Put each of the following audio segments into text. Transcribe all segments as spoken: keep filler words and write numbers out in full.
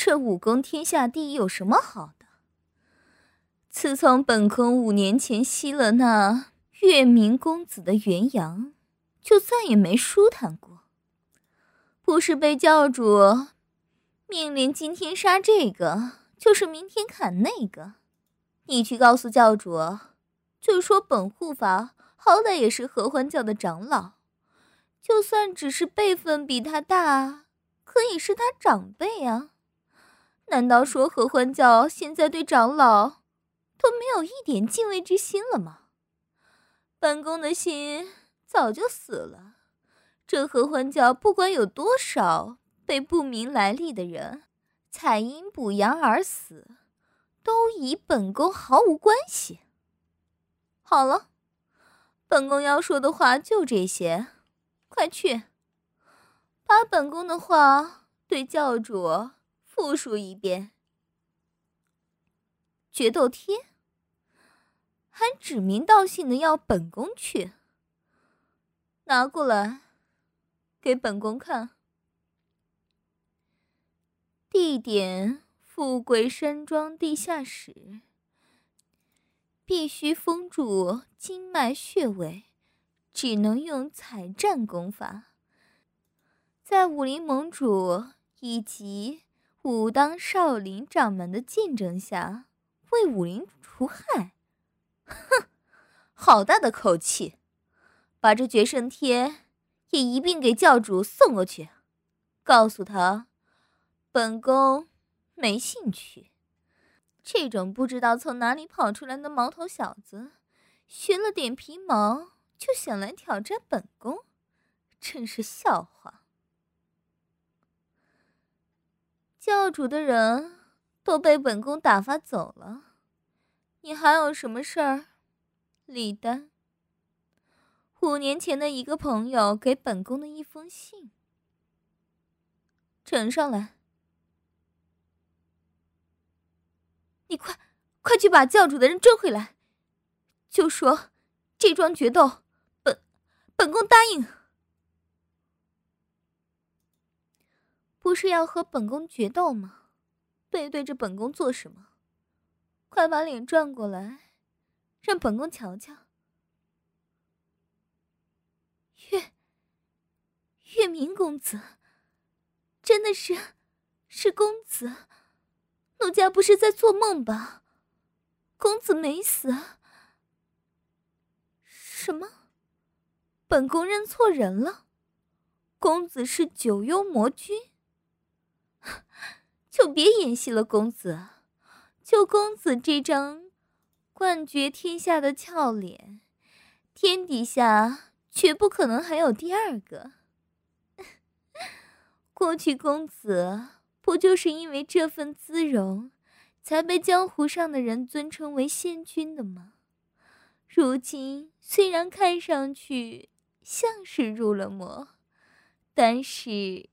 这武功天下第一有什么好的？自从本宫五年前吸了那月明公子的元阳，就再也没舒坦过。不是被教主命令今天杀这个，就是明天砍那个。你去告诉教主，就说本护法好歹也是合欢教的长老，就算只是辈分比他大，可以是他长辈啊。难道说合欢教现在对长老都没有一点敬畏之心了吗？本宫的心早就死了。这合欢教不管有多少被不明来历的人采阴补阳而死，都与本宫毫无关系。好了，本宫要说的话就这些，快去把本宫的话对教主复述一遍。决斗贴还指名道姓的要本宫去，拿过来给本宫看。地点：富贵山庄地下室，必须封住经脉穴位，只能用采战功法，在武林盟主以及武当少林掌门的见证下为武林除害。哼，好大的口气！把这决胜贴也一并给教主送过去，告诉他本宫没兴趣。这种不知道从哪里跑出来的毛头小子，学了点皮毛就想来挑战本宫，真是笑话。教主的人都被本宫打发走了，你还有什么事儿？李丹，五年前的一个朋友给本宫的一封信，呈上来。你快快去把教主的人追回来，就说这桩决斗本本宫答应。不是要和本宫决斗吗？背对着本宫做什么？快把脸转过来，让本宫瞧瞧。月月明公子，真的是是公子？奴家不是在做梦吧？公子没死？什么？本宫认错人了？公子是九幽魔君？就别演戏了，公子。就公子这张冠绝天下的俏脸，天底下绝不可能还有第二个。过去公子不就是因为这份姿容，才被江湖上的人尊称为仙君的吗？如今虽然看上去像是入了魔，但是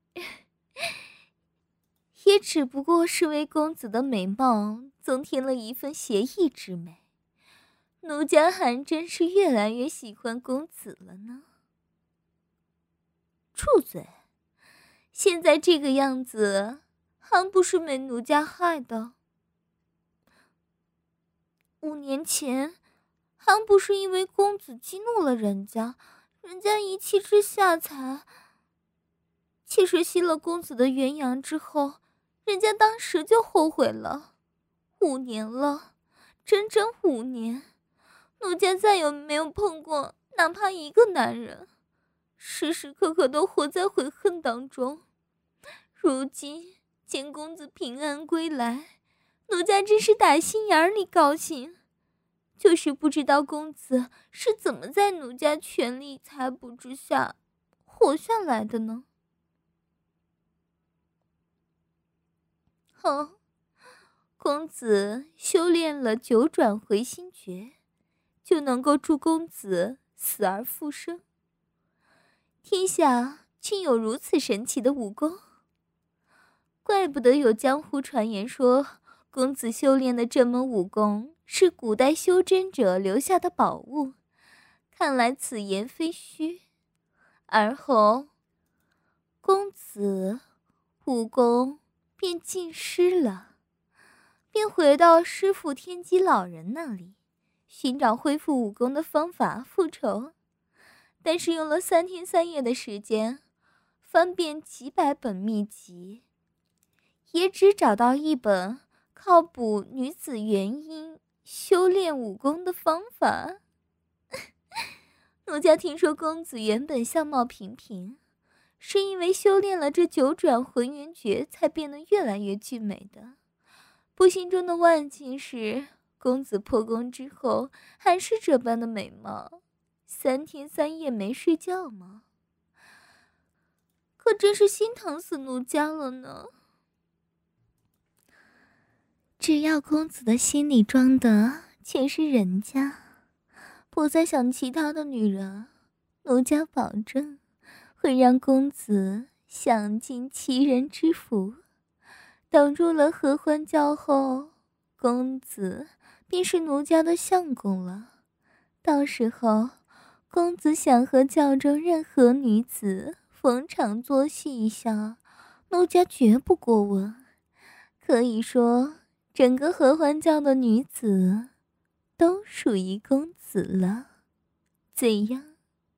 也只不过是为公子的美貌增添了一份邪异之美。奴家还真是越来越喜欢公子了呢。住嘴！现在这个样子，还不是被奴家害的？五年前，还不是因为公子激怒了人家，人家一气之下才……其实吸了公子的元阳之后，人家当时就后悔了。五年了，整整五年，奴家再也没有碰过哪怕一个男人，时时刻刻都活在悔恨当中。如今见公子平安归来，奴家真是打心眼里高兴，就是不知道公子是怎么在奴家全力采捕之下活下来的呢？哦，公子修炼了九转回心诀，就能够助公子死而复生。天下竟有如此神奇的武功，怪不得有江湖传言说，公子修炼的这门武功是古代修真者留下的宝物。看来此言非虚。而后，公子武功便尽失了，便回到师父天机老人那里，寻找恢复武功的方法复仇。但是用了三天三夜的时间，翻遍几百本秘籍，也只找到一本靠补女子元阴、修炼武功的方法。奴家听说公子原本相貌平平，是因为修炼了这九转浑元诀才变得越来越俊美的。不幸中的万幸是，公子破功之后还是这般的美貌，三天三夜没睡觉吗？可真是心疼死奴家了呢。只要公子的心里装的全是人家，不再想其他的女人，奴家保证会让公子享尽其人之福。等入了合欢教后，公子便是奴家的相公了。到时候公子想和教中任何女子逢场作戏一下，奴家绝不过问。可以说整个合欢教的女子都属于公子了，怎样？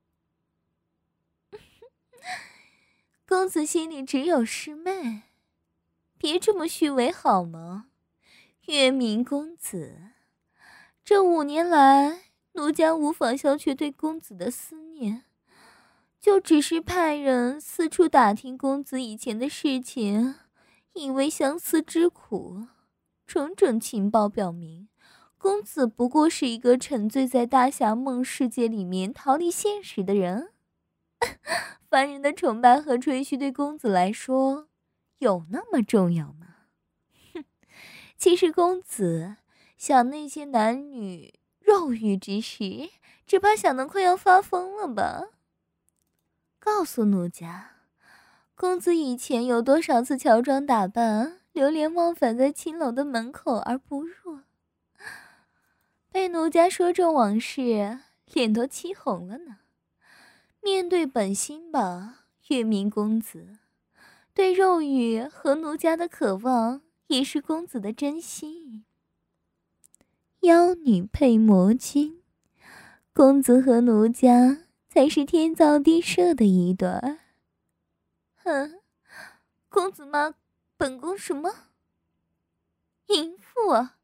公子心里只有师妹，别这么虚伪好吗？月明公子，这五年来奴家无法消却对公子的思念，就只是派人四处打听公子以前的事情，以为相思之苦。种种情报表明，公子不过是一个沉醉在大侠梦世界里面逃离现实的人。凡人的崇拜和吹嘘对公子来说有那么重要吗？哼，其实公子想那些男女肉欲之时，只怕想得快要发疯了吧。告诉奴家，公子以前有多少次乔装打扮，流连忘返在青楼的门口而不入？被奴家说中往事，脸都气红了呢。面对本心吧，月明公子，对肉欲和奴家的渴望也是公子的真心。妖女配魔君，公子和奴家才是天造地设的一对。哼，公子骂本宫什么淫妇啊？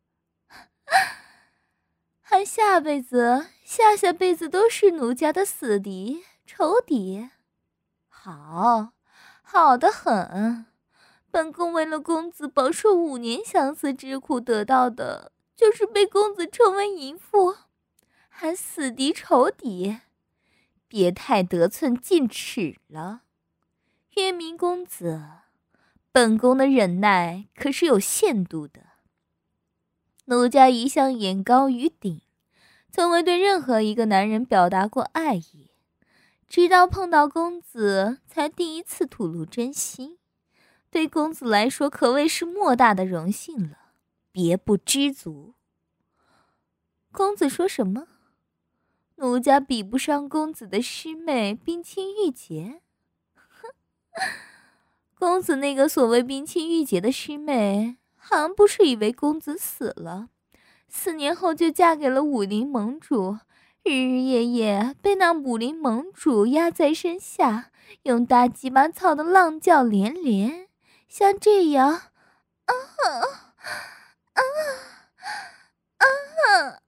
还下辈子下下辈子都是奴家的死敌仇敌。好好的很，本宫为了公子饱受五年相思之苦，得到的就是被公子称为淫妇，还死敌仇敌，别太得寸进尺了。月明公子，本宫的忍耐可是有限度的。奴家一向眼高于顶，从未对任何一个男人表达过爱意，直到碰到公子才第一次吐露真心。对公子来说可谓是莫大的荣幸了，别不知足。公子说什么？奴家比不上公子的师妹冰清玉洁？哼，公子那个所谓冰清玉洁的师妹，还不是以为公子死了，四年后就嫁给了武林盟主，日日夜夜被那武林盟主压在身下，用大鸡巴操的浪叫连连。像这样，啊啊啊啊！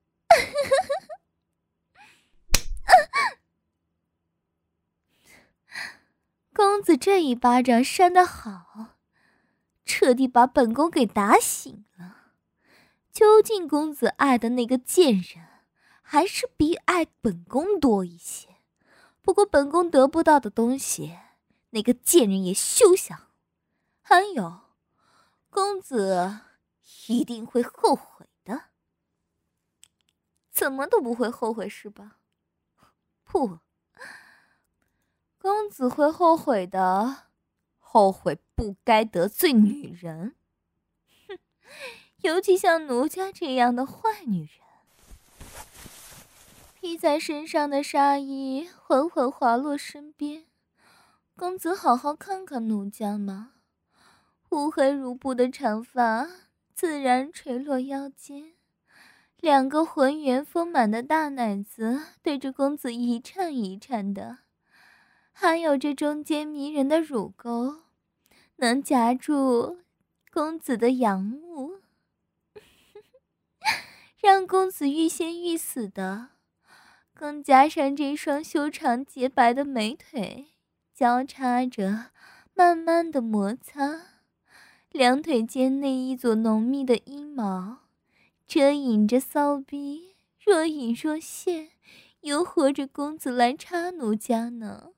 公子这一巴掌扇得好，彻底把本宫给打醒了。究竟公子爱的那个贱人，还是比爱本宫多一些？不过本宫得不到的东西，那个贱人也休想。还有，公子一定会后悔的。怎么都不会后悔是吧？不，公子会后悔的，后悔不该得罪女人。哼，尤其像奴家这样的坏女人。披在身上的纱衣缓缓滑落身边，公子好好看看奴家嘛。 乌黑如布的长发自然垂落腰间，两个浑圆丰满的大奶子对着公子一颤一颤的，还有这中间迷人的乳沟，能夹住公子的阳物，让公子欲仙欲死的。更加上这双修长洁白的美腿交叉着慢慢的摩擦，两腿间内一撮浓密的阴毛遮引着骚逼，若隐若现，诱惑着公子来插奴家呢。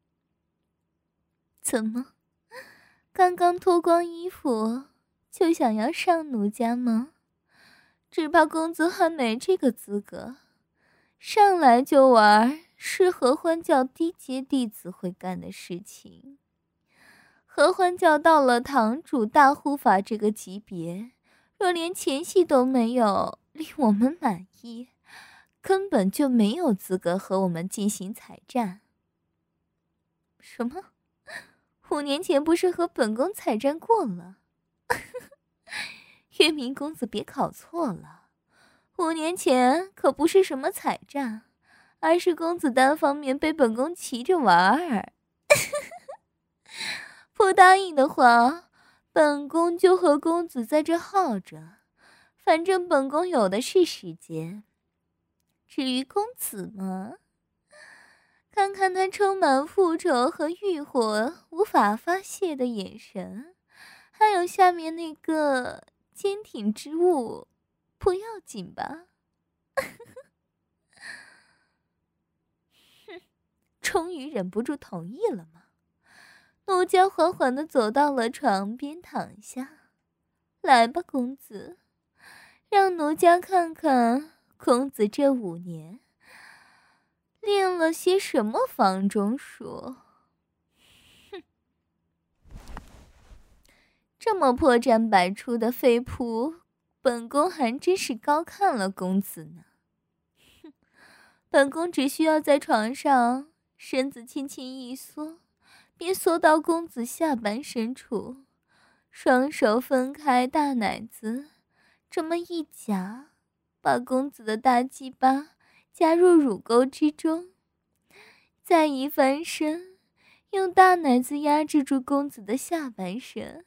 怎么，刚刚脱光衣服就想要上奴家吗？只怕公子还没这个资格，上来就玩是合欢教低阶弟子会干的事情。合欢教到了堂主大护法这个级别，若连前戏都没有令我们满意，根本就没有资格和我们进行采战。什么？五年前不是和本宫采战过了？月明公子别考错了，五年前可不是什么采战，而是公子单方面被本宫骑着玩儿。不答应的话，本宫就和公子在这耗着，反正本宫有的是时间。至于公子嘛，看看他充满复仇和欲火无法发泄的眼神，还有下面那个坚挺之物，不要紧吧？哼，终于忍不住同意了吗？奴家缓缓地走到了床边躺下，来吧，公子，让奴家看看公子这五年练了些什么房中术。哼，这么破绽百出的飞扑，本宫还真是高看了公子呢。哼，本宫只需要在床上身子轻轻一缩，便缩到公子下半身处，双手分开大奶子，这么一夹，把公子的大鸡巴夹入乳沟之中，再一翻身，用大奶子压制住公子的下半身。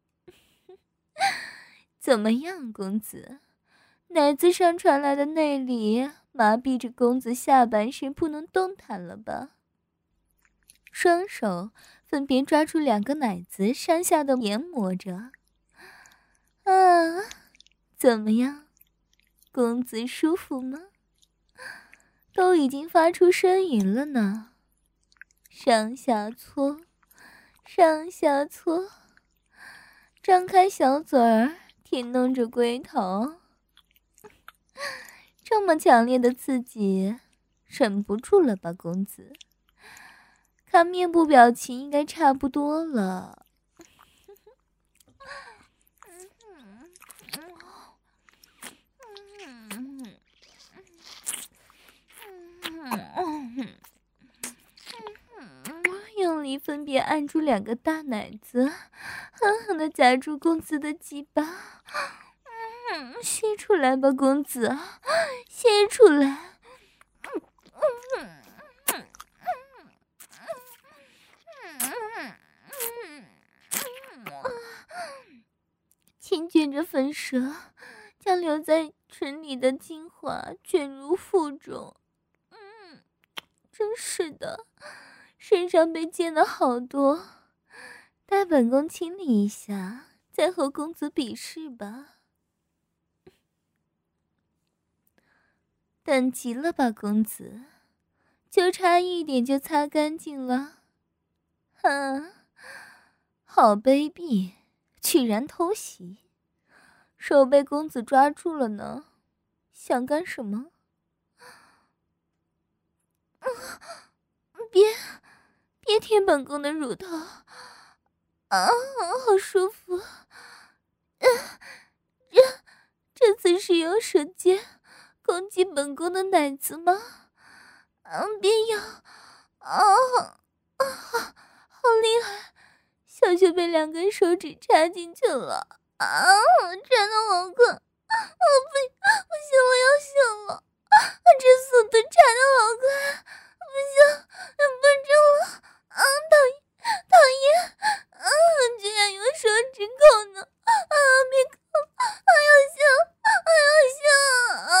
怎么样，公子？奶子上传来的内力麻痹着公子下半身不能动弹了吧？双手分别抓住两个奶子，上下的研磨着。啊，怎么样，公子舒服吗？都已经发出呻吟了呢。上下搓，上下搓，张开小嘴儿舔弄着龟头。这么强烈的刺激，忍不住了吧，公子？看面部表情应该差不多了。用力分别按住两个大奶子，狠狠地夹住公子的鸡巴。嗯，泄出来吧，公子，泄出来。轻卷着粉舌，将留在唇里的精华卷入腹中。嗯，真是的，身上被溅了好多，待本宫清理一下，再和公子比试吧。等急了吧，公子？就差一点就擦干净了。啊，好卑鄙，居然偷袭！手被公子抓住了呢，想干什么？啊，别别舔本宫的乳头！啊，好舒服！啊，这这次是用舌尖攻击本宫的奶子吗？啊，别咬！啊啊，好厉害！ 小穴被两根手指插进去了啊！真的好可，我不不行，我要醒了！这速度插的好快，不行，忍不住了啊！讨厌，讨厌！啊，居然用手指抠呢！啊，别抠！啊，要醒，啊，要醒！啊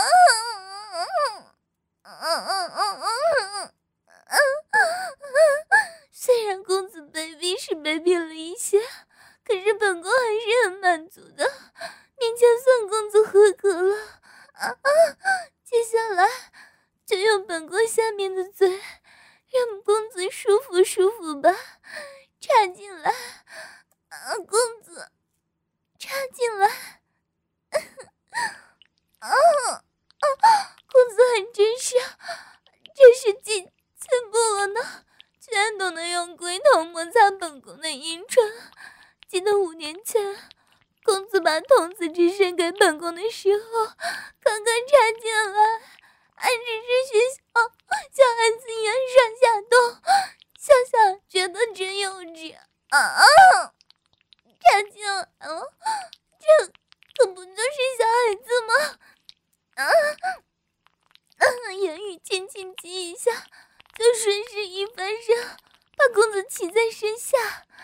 啊啊啊啊啊！虽然公子卑鄙是卑鄙了一些，可是本宫还是很满足的，勉强算公子合格了。啊啊！接下来就用本宫下面的嘴，让公子舒服舒服吧。插进来，啊，公子，插进来。啊啊！公子很真实，真是进进步了呢，居然懂得用龟头摩擦本宫的阴唇。记得五年前，公子把童子之身给本宫的时候，刚刚插进来，还只是学校小孩子一样上下动，想想觉得真幼稚啊！插进来了，这可不就是小孩子吗？啊！啊！言语轻轻击一下，就顺势一翻身，把公子骑在身下。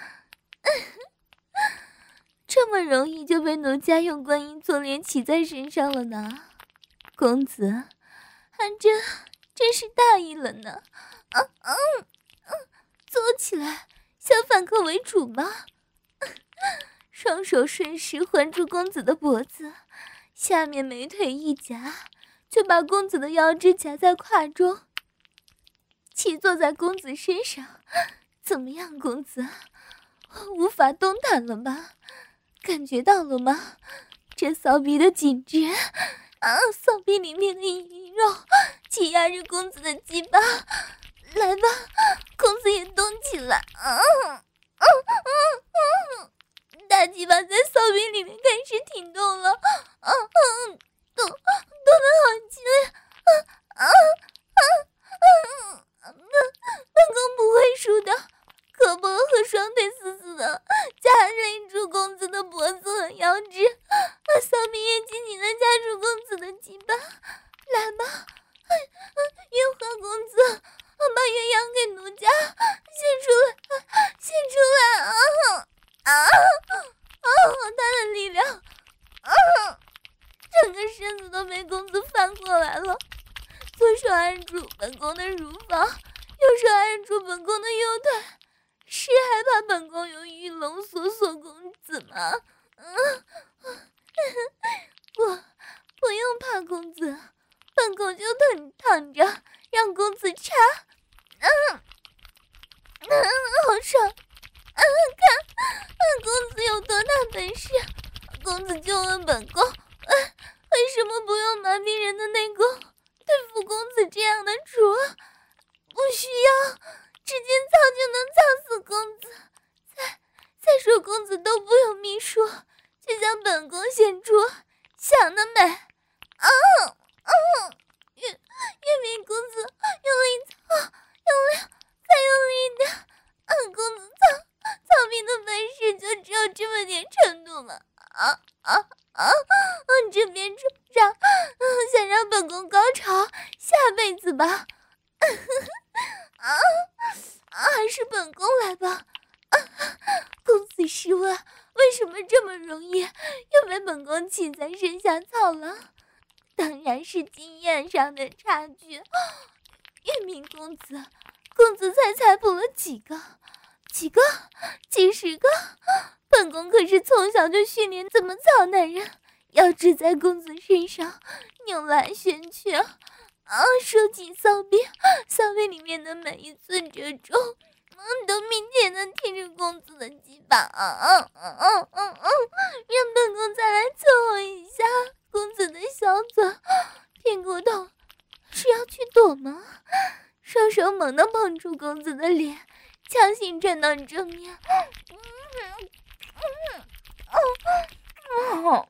这么容易就被奴家用观音坐莲骑在身上了呢？公子还真真是大意了呢。啊啊啊！坐起来，想反客为主吗？双手顺势环住公子的脖子，下面美腿一夹，就把公子的腰肢夹在胯中，骑坐在公子身上。怎么样，公子？无法动弹了吧？感觉到了吗？这骚逼的紧致啊！骚逼里面的阴肉挤压着公子的鸡巴，来吧，公子也动起来啊！啊啊啊！大鸡巴在骚逼里面开始挺动了，啊啊，动动得好激烈，啊啊啊啊！本本宫不会输的，胳膊和双腿死死的夹勒住公子的脖子和腰肢，把骚逼也紧紧的夹住公子的鸡巴，来吧，月华公子，把鸳鸯给奴家献出来，献出来啊！啊啊！好大的力量啊！整个身子都被公子翻过来了，左手按住本宫的乳房，右手按住本宫的右腿，是害怕本宫有玉龙锁锁公子吗？嗯，不，不用怕公子，本宫就等躺着让公子插。嗯嗯，好爽！嗯，看公子有多大本事，公子就问本宫，哎，为什么不用麻痹人的内功对付公子这样的主？不需要，直接操就能操死公子。再再说公子都不用秘术，就像本宫献出，想得美！啊啊！月月明公子用力操，用力再用力一点，啊，公子操！草民的本事就只有这么点程度了啊啊啊！这边主张、嗯、想让本宫高潮，下辈子吧。啊啊！还是本宫来吧。啊、公子试问，为什么这么容易又被本宫骑在身下操了？当然是经验上的差距。月明公子，公子才采捕了几个？几个？几十个？本宫可是从小就训练怎么操男人，要只在公子身上扭来旋去啊！说起骚逼，骚逼里面的每一寸褶皱，嗯，都明显的贴着公子的鸡巴啊！嗯嗯嗯嗯嗯，让本宫再来伺候一下公子的小嘴，偏骨头是要去躲吗？双手猛地捧住公子的脸，强行转到正面。嗯嗯嗯嗯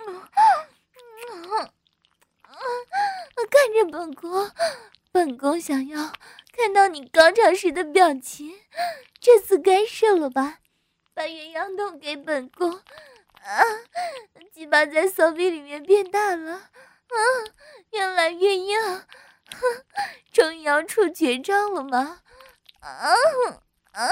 嗯嗯，看着本宫，本宫想要看到你高潮时的表情，这次该射了吧？ 把鸳鸯豆给本宫。啊，鸡巴在骚逼里面变大了，啊，越来越硬，终于要出绝招了吗？啊啊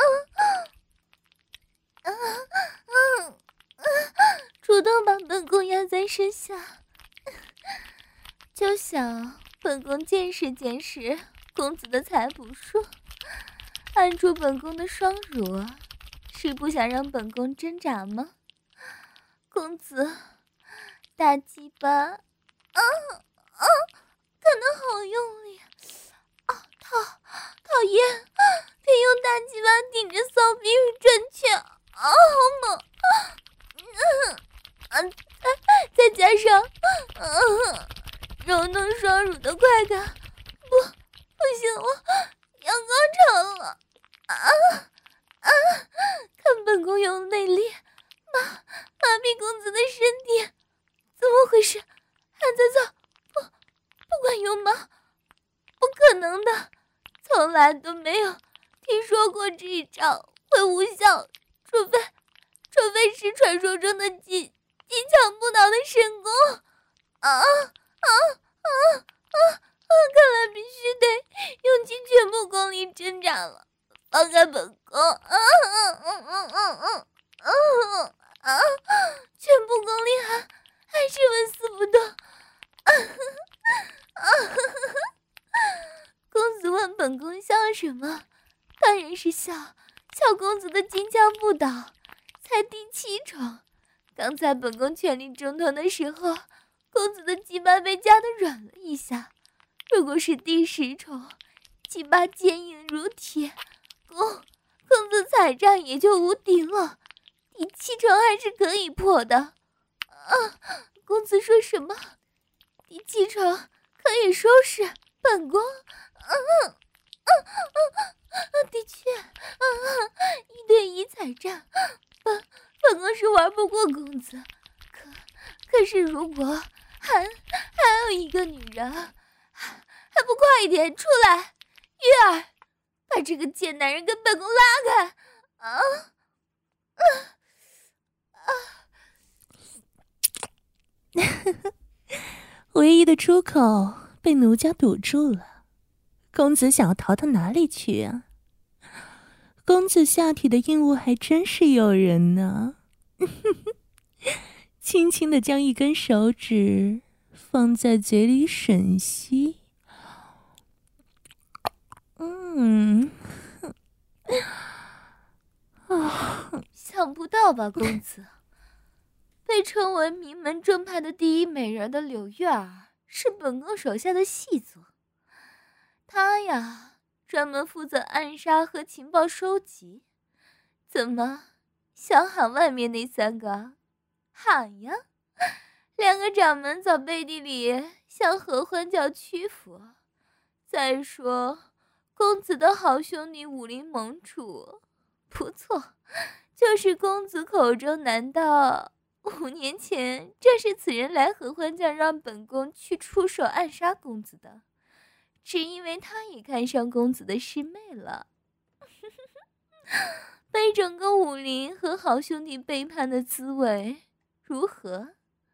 啊啊！主动把本宫压在身下，就想本宫见识见识公子的采捕术，按住本宫的双乳，是不想让本宫挣扎吗？公子，大鸡巴，啊啊，干得好用力啊！讨讨厌，别用大鸡巴顶着骚逼转圈啊，好猛！嗯啊，再加上啊，揉弄双乳的快感，不，不行了，要高潮了啊啊！看本宫用内力麻麻痹公子的身体，怎么回事？还在造？不，不管用吗？不可能的，从来都没有听说过这一招会无效，除非，除非是传说中的技技巧不倒的神功。啊啊啊啊啊！看来必须得用尽全部功力挣扎了，放开本宫！啊啊啊啊啊啊！啊啊！全部功力还还是纹丝不动。啊啊！公子问本宫笑什么？当然是笑笑公子的金枪不倒，才第七重。刚才本宫全力中投的时候，公子的鸡巴被夹得软了一下。如果是第十重，鸡巴坚硬如铁，公公子踩仗也就无敌了。第七重还是可以破的。啊，公子说什么？第七重可以收拾本宫？啊啊啊啊！的确，啊，一对一踩仗，本本宫是玩不过公子。可可是如果还还有一个女人，还还不快一点出来？月儿，把这个贱男人跟本宫拉开！啊啊！ 唯一的出口被奴家堵住了，公子想要逃到哪里去啊？公子下体的硬物还真是诱人呢。轻轻地将一根手指放在嘴里吮吸，嗯， 啊，想不到吧，公子？被称为名门正派的第一美人的柳月儿是本宫手下的细作。她呀，专门负责暗杀和情报收集。怎么想喊外面那三个？喊呀！两个掌门早背地里向合欢教屈服。再说，公子的好兄弟武林盟主，不错，就是公子口中，难道五年前正是此人来合欢教让本宫去出手暗杀公子的？只因为他也看上公子的师妹了。被整个武林和好兄弟背叛的滋味如何？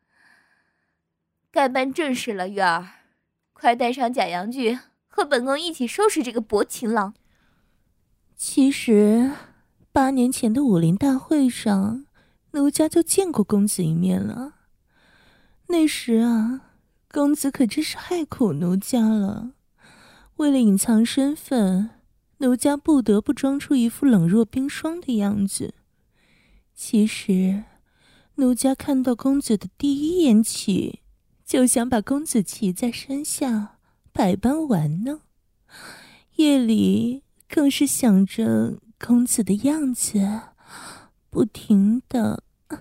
该办正事了，月儿，快带上假阳具，和本宫一起收拾这个薄情郎。 其实八年前的武林大会上，奴家就见过公子一面了。那时啊，公子可真是害苦奴家了。为了隐藏身份，奴家不得不装出一副冷若冰霜的样子。其实，奴家看到公子的第一眼起，就想把公子骑在身下，百般玩弄。夜里更是想着公子的样子，不停地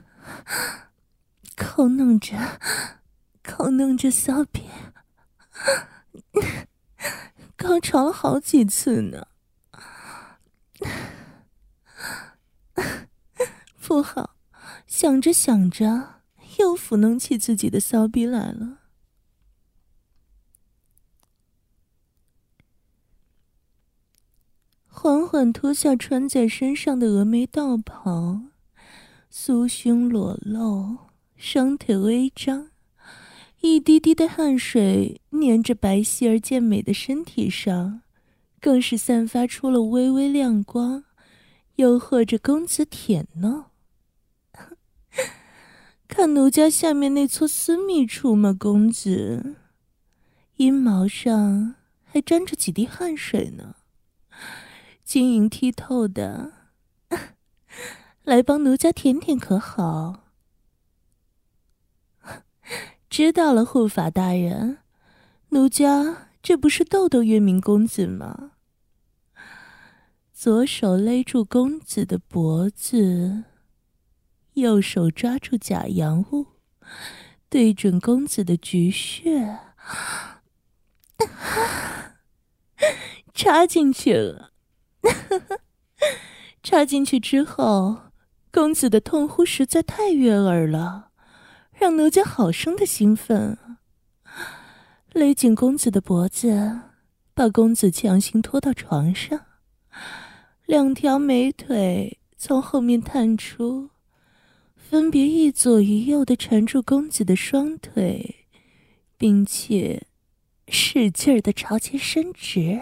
抠弄着，抠弄着骚逼，高潮了好几次呢。不好，想着想着，又抚弄起自己的骚逼来了。缓缓脱下穿在身上的峨眉道袍， 酥胸裸露，双腿微张，一滴滴的汗水粘着白皙而健美的身体上，更是散发出了微微亮光，诱惑着公子舔弄。看奴家下面那撮私密处吗，公子？阴毛上还沾着几滴汗水呢，晶莹剔透的，来帮奴家舔舔可好？知道了，护法大人，奴家这不是逗逗月明公子吗？左手勒住公子的脖子，右手抓住假阳物，对准公子的菊穴，插进去了。插进去之后，公子的痛呼实在太悦耳了，让奴家好生的兴奋啊！勒紧公子的脖子，把公子强行拖到床上，两条美腿从后面探出，分别一左一右地缠住公子的双腿，并且使劲儿地朝前伸直。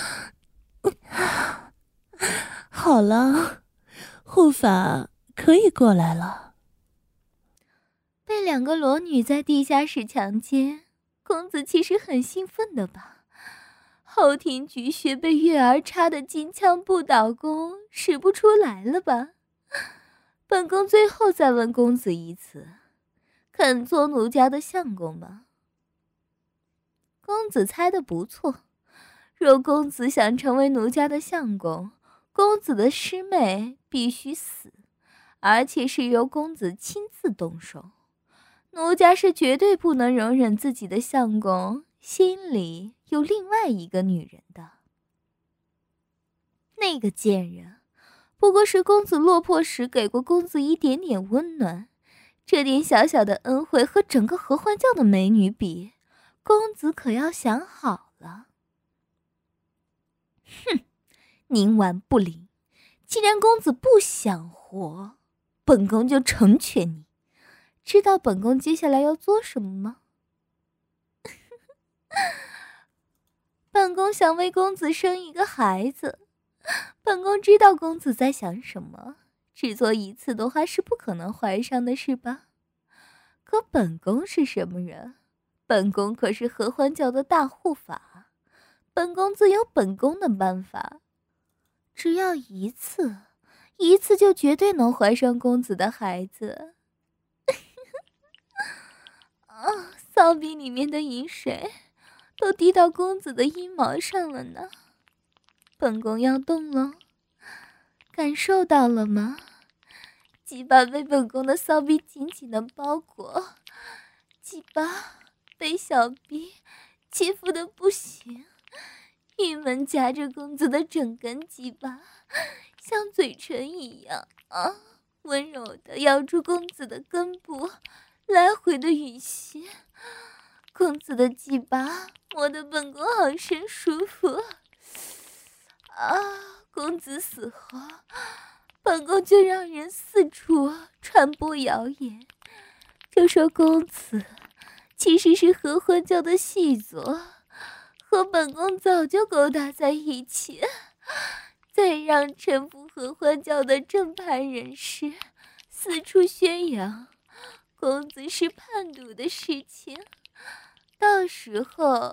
好了，护法可以过来了。 被两个裸女在地下室强奸，公子其实很兴奋的吧？后庭菊穴被月儿插得金枪不倒弓，使不出来了吧？本宫最后再问公子一次，肯做奴家的相公吗？公子猜得不错，若公子想成为奴家的相公，公子的师妹必须死，而且是由公子亲自动手。奴家是绝对不能容忍自己的相公心里有另外一个女人的。那个贱人不过是公子落魄时给过公子一点点温暖，这点小小的恩惠和整个合欢教的美女比，公子可要想好了。哼，宁顽不灵，既然公子不想活，本宫就成全你。知道本宫接下来要做什么吗？本宫想为公子生一个孩子。本宫知道公子在想什么，只做一次的话是不可能怀上的，是吧？可本宫是什么人？本宫可是合欢教的大护法，本宫自有本宫的办法。只要一次，一次就绝对能怀上公子的孩子。啊，骚逼里面的饮水都滴到公子的阴毛上了呢。本宫要动了，感受到了吗？鸡巴被本宫的骚逼紧紧的包裹，鸡巴被小逼欺负的不行，玉门夹着公子的整根鸡巴，像嘴唇一样啊，温柔的咬住公子的根部，来回的吮吸。公子的鸡巴摸得本宫好生舒服啊！公子死后，本宫就让人四处传播谣言，就说公子其实是合欢教的细作，和本宫早就勾搭在一起，再让臣服合欢教的正派人士四处宣扬公子是叛徒的事情。到时候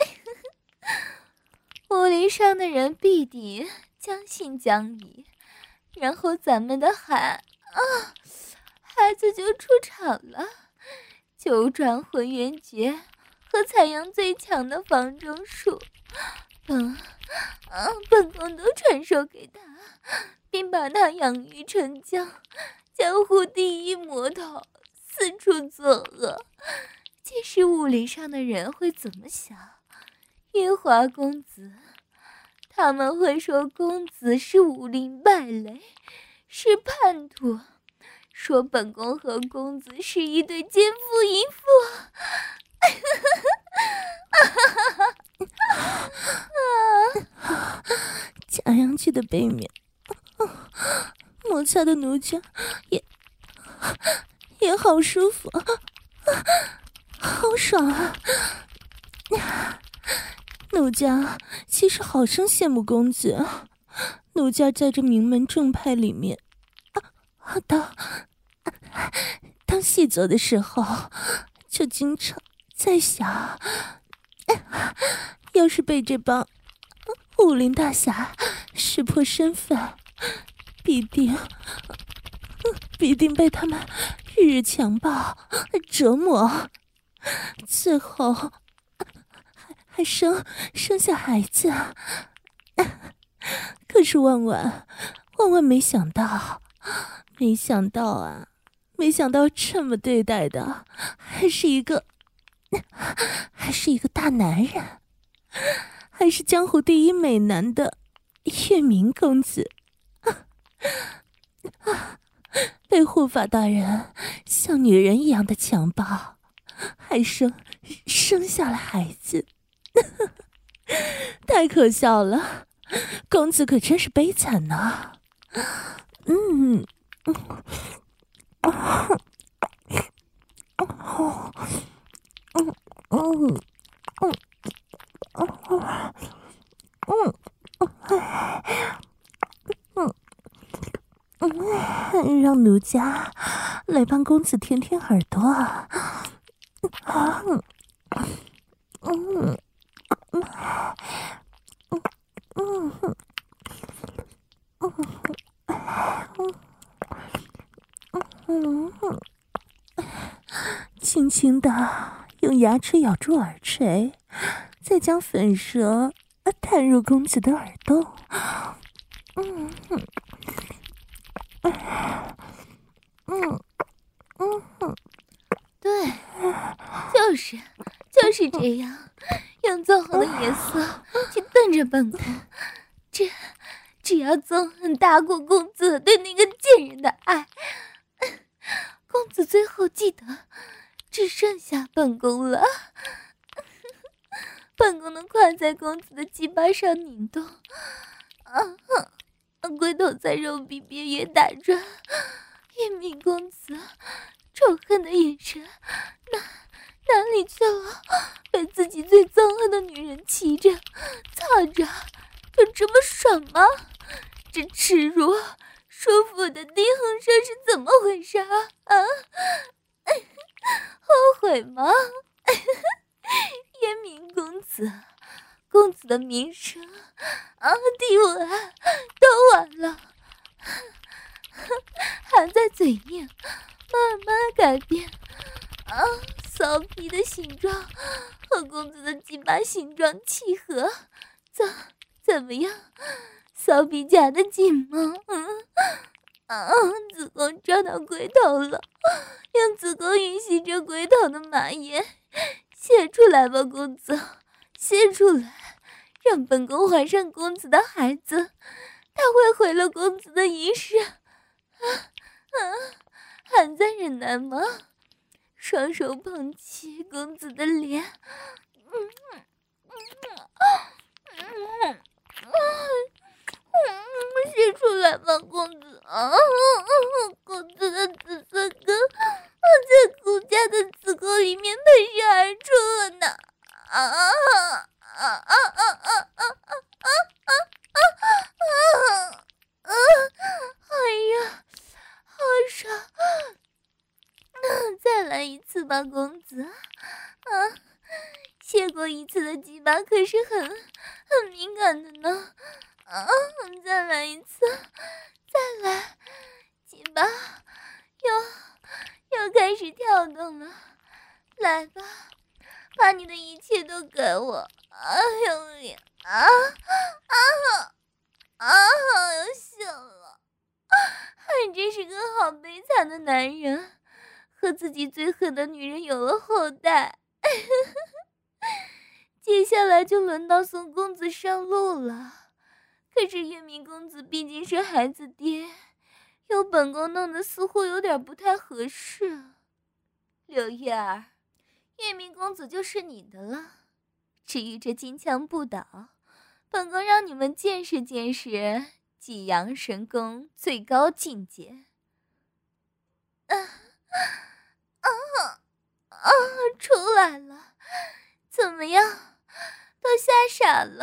武林上的人必定将信将疑，然后咱们的孩啊孩子就出场了。九转混元诀和采阳最强的房中术，本啊本宫都传授给他，并把他养育成江江湖第一魔头，四处作恶。届时武林上的人会怎么想？月华公子，他们会说公子是武林败类，是叛徒，说本宫和公子是一对奸夫淫妇。 假阳气的背面，摩擦的奴家也也好舒服，好爽啊！奴家其实好生羡慕公子，奴家在这名门正派里面，啊，当当细作的时候，就经常在想，要是被这帮武林大侠识破身份，必定必定被他们日日强暴折磨，最后还还生生下孩子。可是万万万万没想到，没想到啊，没想到这么对待的还是一个还是一个大男人，还是江湖第一美男的月明公子。被护法大人像女人一样的强暴，还生生下了孩子，太可笑了！公子可真是悲惨呐、嗯，让奴家来帮公子舔舔耳朵啊！嗯嗯嗯嗯嗯，轻轻的用牙齿咬住耳垂，再将粉舌探入公子的耳洞。嗯嗯嗯嗯嗯， 对，就是就是这样，用纵横的眼色去瞪着本宫，这只要纵横大过公子对那个贱人的爱，公子最后记得只剩下本宫了。本宫能跨在公子的鸡巴上拧动，啊啊！龟头在肉壁边缘打转，月明公子仇恨的眼神哪哪里去了？被自己最憎恨的女人骑着操着，就这么爽吗？这耻辱舒服的低哼声是怎么回事啊？啊，后悔吗？月明公子，公子的名声啊，地位都完了，还在嘴面慢慢改变啊，骚逼的形状和公子的鸡巴形状契合，怎怎么样？骚逼夹得紧吗？嗯啊，子宫撞到龟头了，用子宫吮吸着龟头的马眼，泄出来吧，公子，泄出来，让本宫怀上公子的孩子，他会毁了公子的一世。啊啊，还在忍耐吗？双手捧起公子的脸，嗯嗯嗯嗯嗯，泄出来吧，公子啊！公子的紫色根在骨架的子宫里面喷射而出了呢！啊啊啊啊啊啊啊啊啊啊啊！哎呀，好爽！再来一次吧，公子。啊，泄过一次的鸡巴可是很很敏感的呢。啊，再来一次，再来，鸡巴又又开始跳动了。来吧，把你的一切都给我。啊，用力啊啊啊！又醒了，还真是个好悲惨的男人。和自己最恨的女人有了后代，接下来就轮到送公子上路了。可是月明公子毕竟是孩子爹，由本宫弄得似乎有点不太合适。柳月儿，月明公子就是你的了。至于这金枪不倒，本宫让你们见识见识几阳神功最高境界。 啊啊啊！出来了，怎么样？都吓傻了？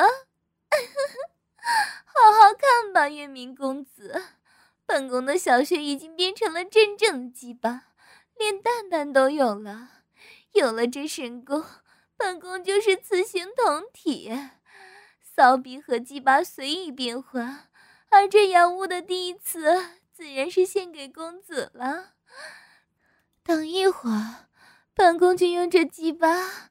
好好看吧，月明公子，本宫的小穴已经变成了真正的鸡巴，连蛋蛋都有了。有了这神功，本宫就是雌雄同体，骚逼和鸡巴随意变换。而这洋务的第一次，自然是献给公子了。等一会儿，本宫就用这鸡巴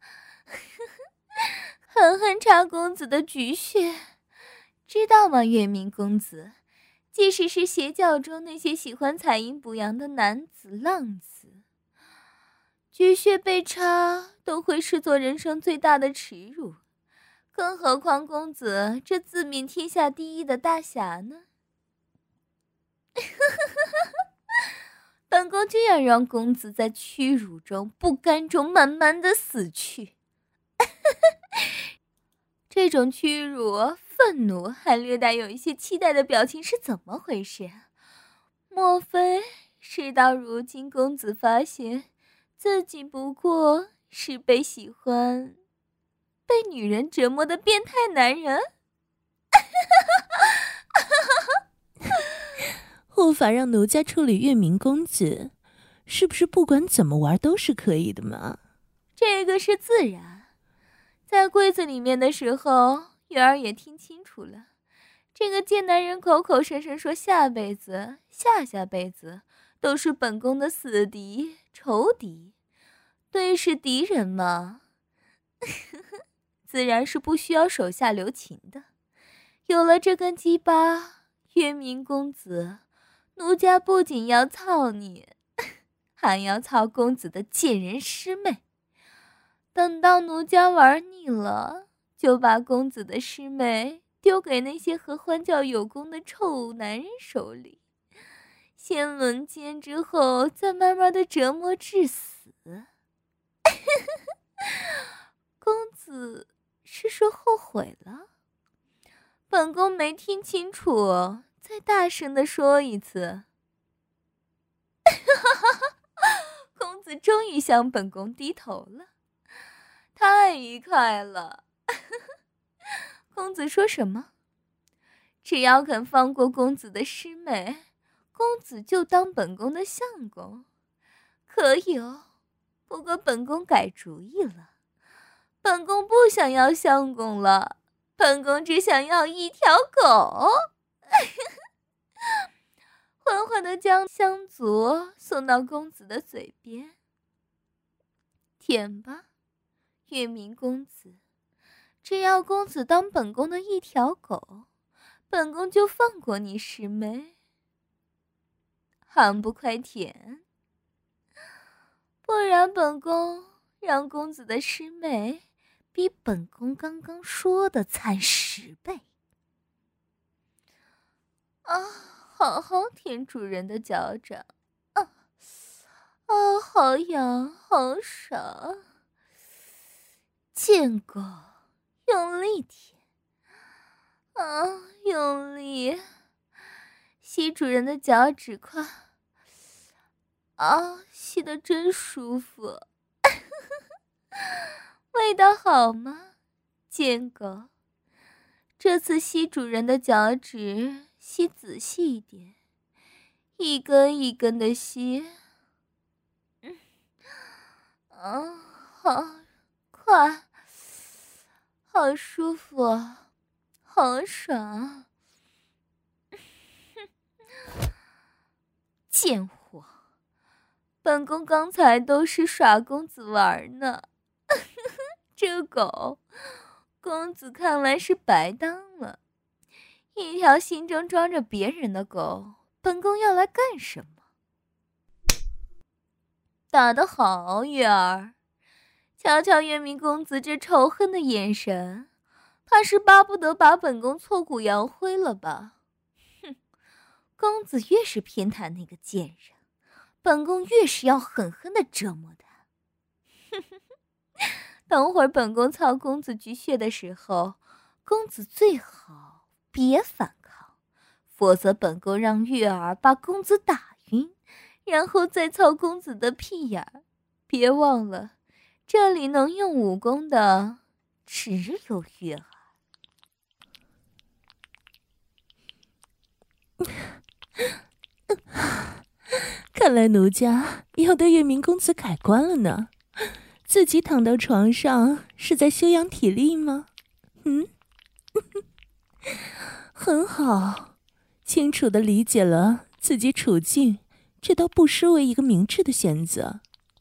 狠狠插公子的菊穴，知道吗，月明公子？即使是邪教中那些喜欢采阴补阳的男子浪子，菊穴被插都会视作人生最大的耻辱，更何况公子这自命天下第一的大侠呢？本宫就要让公子在屈辱中、不甘中慢慢的死去。这种屈辱、愤怒，还略带有一些期待的表情是怎么回事？莫非事到如今，公子发现自己不过是被喜欢、被女人折磨的变态男人？ 护法让奴家处理月明公子，是不是不管怎么玩都是可以的嘛？ 这个是自然。在柜子里面的时候，月儿也听清楚了，这个贱男人口口声声说下辈子、下下辈子都是本宫的死敌、仇敌，对视敌人嘛，自然是不需要手下留情的。有了这根鸡巴，月明公子，奴家不仅要操你，还要操公子的贱人师妹。等到奴家玩腻了，就把公子的师妹丢给那些和欢教有功的臭男人手里，先轮奸之后，再慢慢的折磨致死。公子是说后悔了？本宫没听清楚，再大声的说一次。公子终于向本宫低头了，太愉快了。公子说什么？只要肯放过公子的师妹，公子就当本宫的相公。可以哦，不过本宫改主意了，本宫不想要相公了，本宫只想要一条狗。缓缓地将香足送到公子的嘴边，舔吧，月明公子，只要公子当本宫的一条狗，本宫就放过你师妹。还不快舔？不然本宫让公子的师妹比本宫刚刚说的惨十倍。啊，好好舔主人的脚掌，啊啊，好痒，好爽。贱狗，用力舔，啊，用力吸主人的脚趾块，啊，吸得真舒服。味道好吗，贱狗？这次吸主人的脚趾，吸仔细一点，一根一根的吸。嗯，啊，好快，好舒服，好爽。贱货，本宫刚才都是耍公子玩呢。这狗，公子看来是白当了。一条心中装着别人的狗，本宫要来干什么？打得好，月儿！瞧瞧月明公子这仇恨的眼神，怕是巴不得把本宫挫骨扬灰了吧？哼，公子越是偏袒那个贱人，本宫越是要狠狠的折磨他。哼哼哼，等会儿本宫操公子菊穴的时候，公子最好别反抗，否则本宫让月儿把公子打晕， 然后再操公子的屁眼儿。别忘了，这里能用武功的只有月儿。 看来奴家要对月明公子改观了呢。自己躺到床上是在修养体力吗？嗯，很好，清楚地理解了自己处境，这倒不失为一个明智的选择。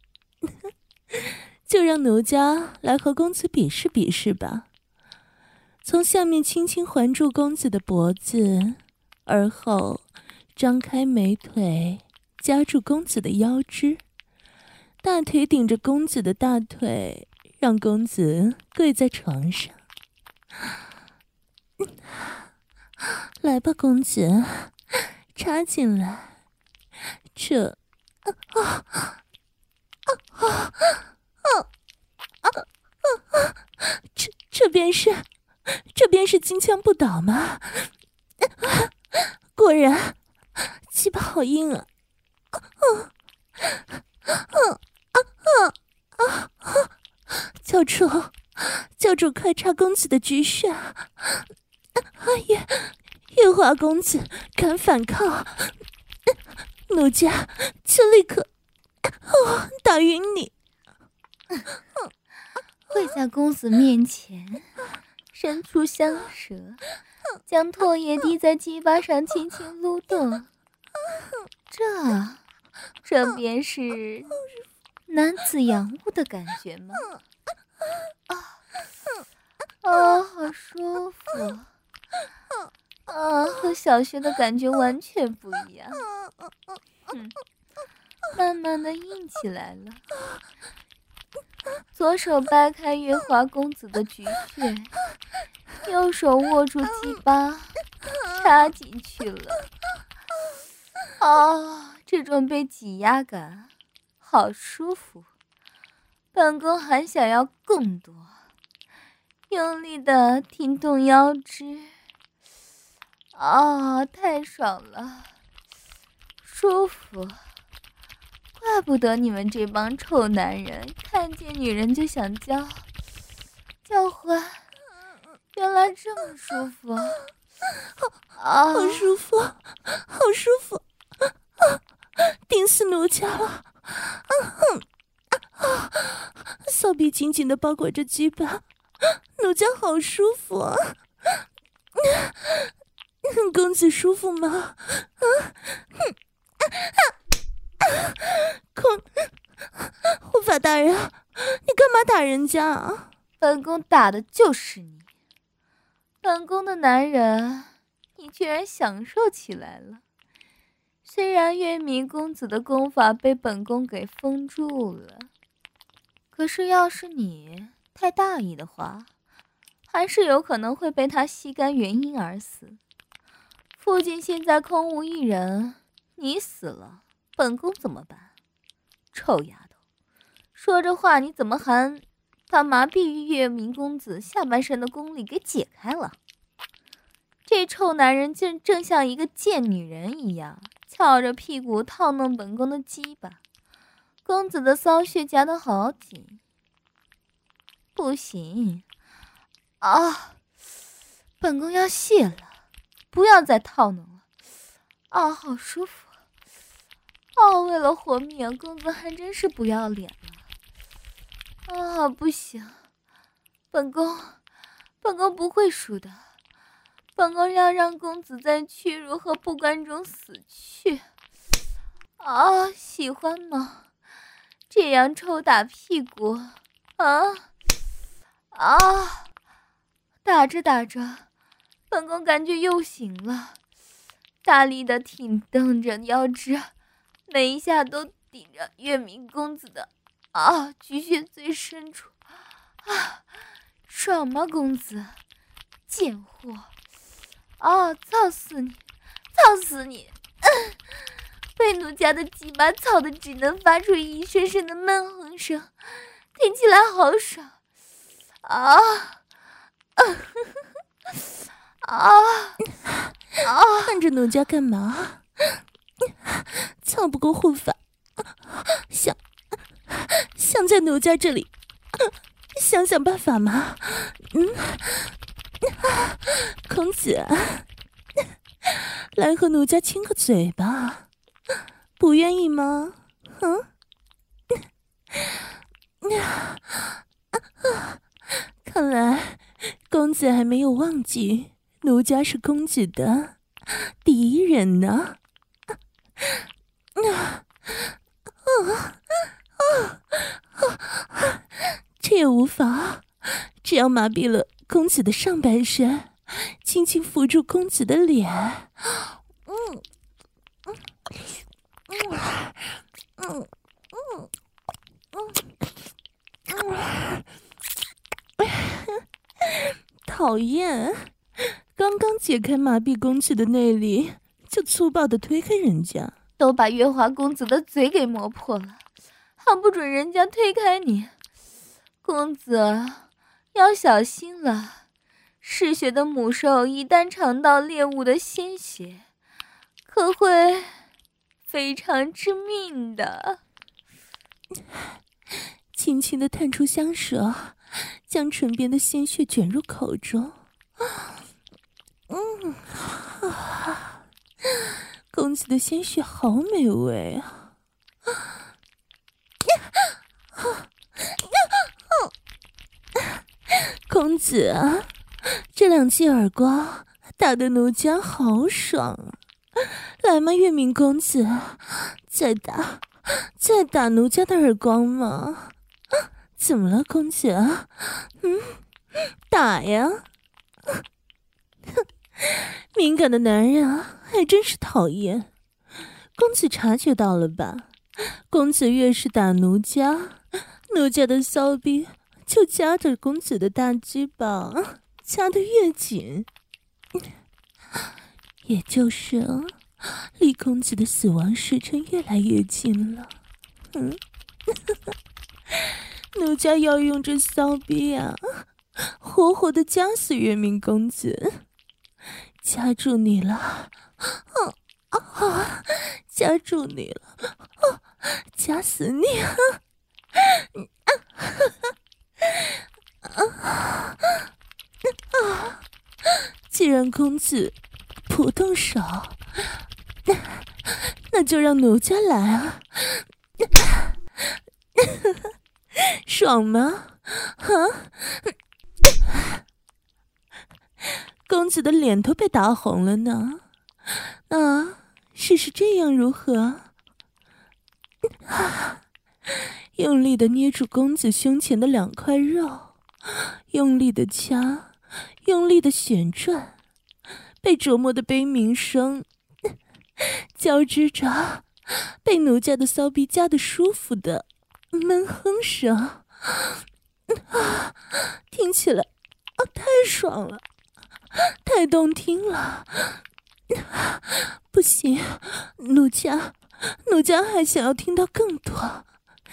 就让奴家来和公子比试比试吧。从下面轻轻环住公子的脖子，而后张开美腿夹住公子的腰肢，大腿顶着公子的大腿，让公子跪在床上。来吧，公子，插进来。这，啊啊啊啊啊啊！这这便是，这便是金枪不倒吗？果然，鸡巴好硬啊！啊啊啊啊啊啊！教主，教主，快插公子的菊穴！月月华公子敢反抗，奴家就立刻哦打晕你！ 跪在公子面前，伸出香舌，将唾液滴在鸡巴上，轻轻撸动。这，这便是男子阳物的感觉吗？啊，啊，好舒服！啊，和小学的感觉完全不一样。嗯，慢慢的硬起来了。左手掰开月华公子的菊穴，右手握住鸡巴，插进去了。啊，这种被挤压感，好舒服。本宫还想要更多，用力的挺动腰肢。啊，太爽了，舒服。怪不得你们这帮臭男人看见女人就想叫叫唤，原来这么舒服啊！ 好舒服，好舒服，啊，顶死奴家了！啊哼，啊，骚逼紧紧地包裹着鸡巴，奴家好舒服啊！公子舒服吗？啊，哼，啊啊！公护法大人，你干嘛打人家啊？ 本宫打的就是你，本宫的男人，你居然享受起来了。虽然月明公子的功法被本宫给封住了，可是要是你太大意的话，还是有可能会被他吸干元婴而死。附近现在空无一人，你死了，本宫怎么办？臭丫头，说这话你怎么还把麻痹于月明公子下半身的功力给解开了？这臭男人竟正像一个贱女人一样，翘着屁股套弄本宫的鸡巴，公子的骚穴夹得好紧。不行啊，本宫要泄了，不要再套弄了。啊，好舒服。哦，为了活命，公子还真是不要脸了。啊，不行，本宫，本宫不会输的。本宫要让公子在屈辱和不甘中死去。啊，喜欢吗？这样抽打屁股，啊啊！打着打着，本宫感觉又醒了，大力的挺蹬着腰肢，每一下都顶着月明公子的啊菊穴最深处。啊，爽吗，公子？贱货！啊，操死你，操死你！嗯，被奴家的鸡巴操的只能发出一声声的闷哼声，听起来好爽啊！啊啊啊！ 看着奴家干嘛？ 操不过护法，想想在奴家这里想想办法吗？嗯，公子，来和奴家亲个嘴吧，不愿意吗？嗯，看来公子还没有忘记奴家是公子的敌人呢。这也无妨，只要麻痹了公子的上半身，轻轻扶住公子的脸，嗯嗯嗯嗯嗯嗯，讨厌！刚刚解开麻痹公子的内力，就粗暴的推开人家， 都把月华公子的嘴给磨破了，还不准人家推开你。公子要小心了，嗜血的母兽一旦尝到猎物的鲜血，可会非常致命的。 轻轻地探出香舌，将唇边的鲜血卷入口中。嗯，公子的鲜血好美味啊！公子啊，这两记耳光打得奴家好爽啊！来嘛，月明公子，再打，再打奴家的耳光嘛！怎么了，公子？嗯，打呀！敏感的男人啊，还真是讨厌。公子察觉到了吧？公子越是打奴家，奴家的骚逼就夹着公子的大鸡巴，夹得越紧，也就是离公子的死亡时辰越来越近了。嗯，奴家要用这骚逼啊，活活的夹死月明公子，夹住你了，啊啊！夹住你了，啊！夹死你啊！啊啊！既然公子不动手，那那就让奴家来啊！爽吗？啊！公子的脸都被打红了呢。啊，试试这样如何？啊！用力的捏住公子胸前的两块肉，用力的掐，用力的旋转，被折磨的悲鸣声交织着被奴家的骚逼夹得舒服的闷哼声，啊，听起来啊太爽了，太动听了。不行，奴家奴家还想要听到更多。啊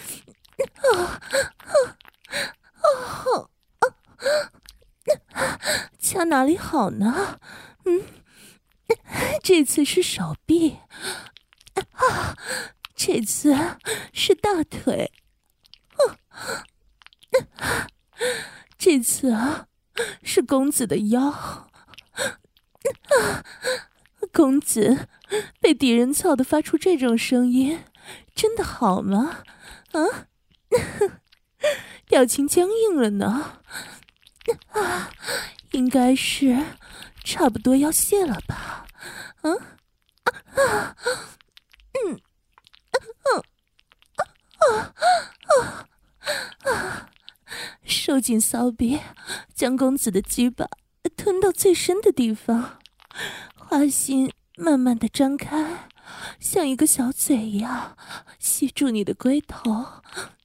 啊啊啊！掐哪里好呢？嗯，这次是手臂，啊，这次是大腿，啊，这次啊是公子的腰。啊，公子被敌人操得发出这种声音，真的好吗？啊，表情僵硬了呢。啊，应该是差不多要泄了吧？啊啊嗯啊啊啊啊！收紧骚逼，将公子的鸡巴吞到最深的地方，花心慢慢的张开，像一个小嘴一样吸住你的龟头，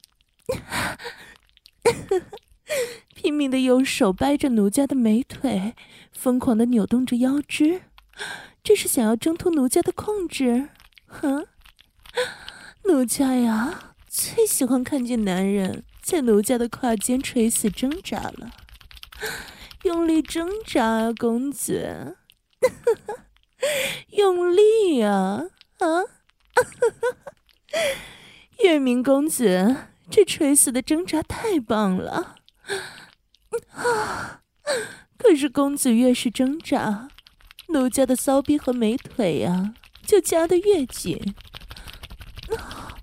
拼命的用手掰着奴家的美腿，疯狂的扭动着腰肢，这是想要挣脱奴家的控制。哼，奴家呀，最喜欢看见男人在奴家的胯间垂死挣扎了，用力挣扎啊，公子，用力啊啊！ 月明公子，这垂死的挣扎太棒了！啊！可是公子越是挣扎，奴家的骚逼和美腿啊，就夹得越紧。啊！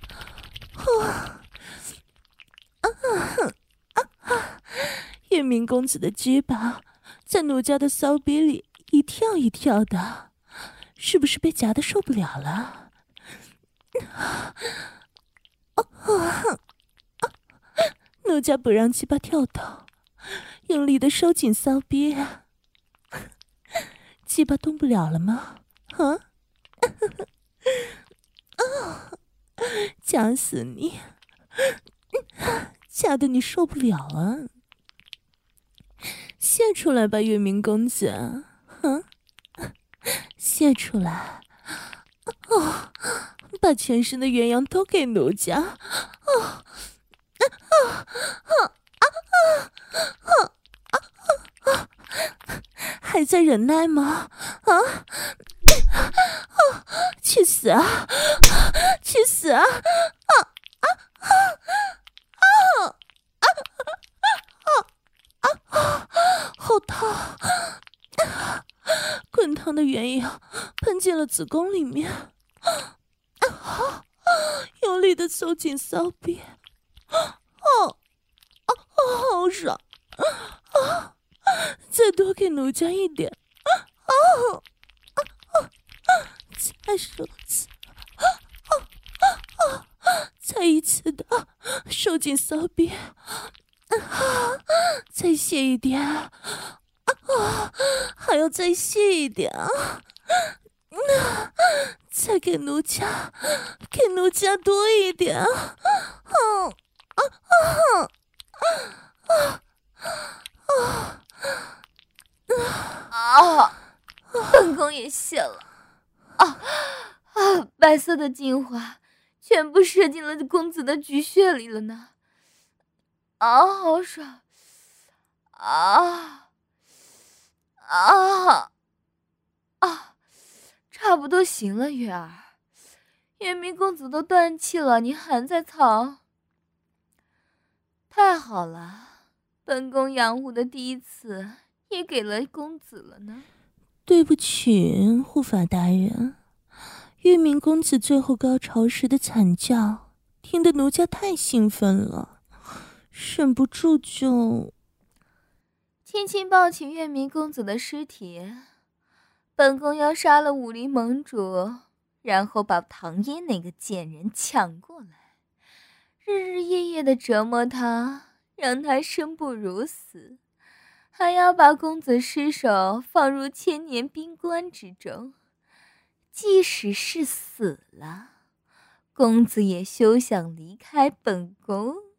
啊！啊！月明公子的鸡巴在奴家的骚逼里一跳一跳的，是不是被夹得受不了了？啊！啊！奴家不让鸡巴跳动，用力的收紧骚逼，鸡巴动不了了吗？啊！啊！夹死你，夹得你受不了啊！泄出来吧，月明公子，啊！泄出来！哦，把全身的元阳都给奴家！哦，啊啊啊啊啊啊！还在忍耐吗？啊啊！去死啊！去死啊！啊啊啊啊啊啊啊！好痛！滚烫的元阳喷进了子宫里面，啊！用力的收紧骚逼，哦哦，好爽！啊！再多给奴家一点，哦啊啊！再收次，啊啊啊！再一次的收紧骚逼，啊！再泄一点，啊！还要再泄一点啊！啊！再给奴家，给奴家多一点啊！啊啊啊啊啊啊！啊！本宫也泄了。啊啊！白色的精华全部射进了公子的菊穴里了呢。啊，好爽！啊啊啊！差不多行了，月儿。月明公子都断气了，你还在操？太好了，本宫养护的第一次也给了公子了呢。 对不起，护法大人，月明公子最后高潮时的惨叫，听得奴家太兴奋了，忍不住就轻轻抱起月明公子的尸体。本宫要杀了武林盟主，然后把唐嫣那个贱人抢过来，日日夜夜的折磨他，让他生不如死，还要把公子尸首放入千年冰棺之中。即使是死了，公子也休想离开本宫。